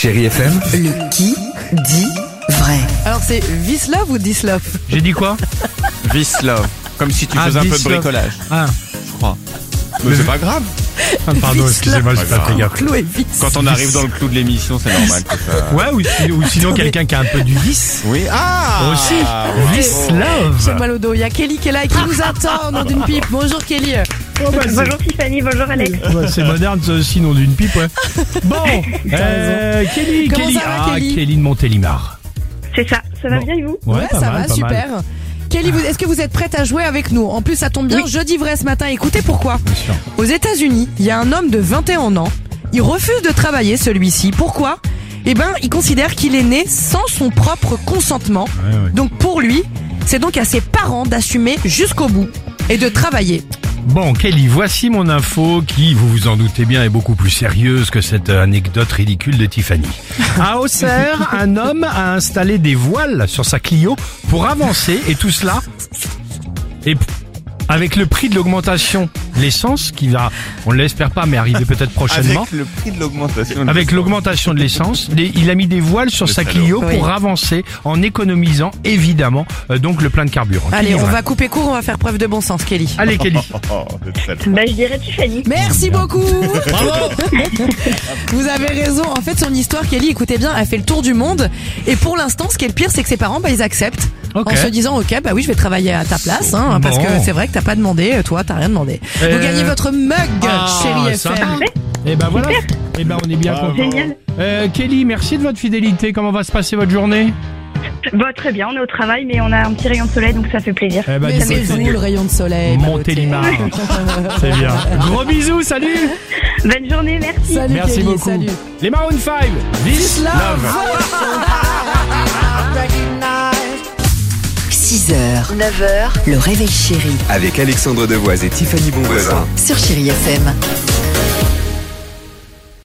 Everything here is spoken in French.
Chérie FM. Le qui dit vrai. Alors c'est Vislov ou Dislov? J'ai dit quoi? Vislov. Comme si tu faisais un peu de Vislov. bricolage, Ah, je crois. Mais c'est pas grave. pardon, excusez-moi, j'ai pas fait gaffe. Clou et vis. Quand on arrive dans le clou de l'émission, c'est normal que ça... Ouais, ou sinon quelqu'un qui a un peu du vice. Oui. Ah Aussi. ouais. J'ai Vislov. mal au dos. Il y a Kelly qui est là et qui nous attend au nom d'une pipe. Bonjour Kelly. Bonjour Tiffany, bonjour Alex. Ouais, c'est moderne, ça aussi, nom d'une pipe, ouais. Bon, Kelly, Comment Kelly. ça va, Kelly Kelly de Montélimar. C'est ça, ça va Bon. bien et vous? Ouais, ça va, pas super. mal. Kelly, est-ce que vous êtes prête à jouer avec nous? En plus, ça tombe bien, jeudi vrai ce matin. Écoutez pourquoi. Bien sûr. Aux États-Unis, il y a un homme de 21 ans. Il refuse de travailler, celui-ci. Pourquoi? Eh ben, il considère qu'il est né sans son propre consentement. Ouais. Donc pour lui, c'est donc à ses parents d'assumer jusqu'au bout et de travailler. Bon, Kelly, voici mon info qui, vous vous en doutez bien, est beaucoup plus sérieuse que cette anecdote ridicule de Tiffany. À Auxerre, un homme a installé des voiles sur sa Clio pour avancer et tout cela. Et avec le prix de l'augmentation de l'essence qui va, on ne l'espère pas, mais arriver peut-être prochainement. Avec le prix de l'augmentation. Avec l'augmentation de l'essence, il a mis des voiles sur sa Clio Oui. pour avancer en économisant évidemment donc le plein de carburant. Allez, Kelly, on voilà. va couper court, on va faire preuve de bon sens, Kelly. Allez Kelly. Oh, c'est très Bah je dirais Tiffany. Merci beaucoup. Bravo. Vous avez raison. En fait, son histoire, Kelly, écoutez bien, elle fait le tour du monde. Et pour l'instant, ce qui est le pire, c'est que ses parents, ils acceptent. Ok. En se disant, ok, bah oui, je vais travailler à ta place, hein, parce Bon. que c'est vrai que t'as pas demandé, toi, t'as rien demandé. Vous gagnez votre mug, chérie ça. FM. Et ben voilà. Et ben on est bien content. Génial. Kelly, merci de votre fidélité. Comment va se passer votre journée? Bah très bien, on est au travail mais on a un petit rayon de soleil donc ça fait plaisir. Eh ben, Mais du c'est côté vous, le rayon de soleil. Montélimar. C'est bien. Gros bisous, salut. Bonne journée, merci. Salut Merci Kelly, beaucoup. salut. Les Maroon 5. This Love. love. 6h, 9h, le réveil chéri Avec Alexandre Devoise et Tiffany Bonvoisin. sur Chérie FM.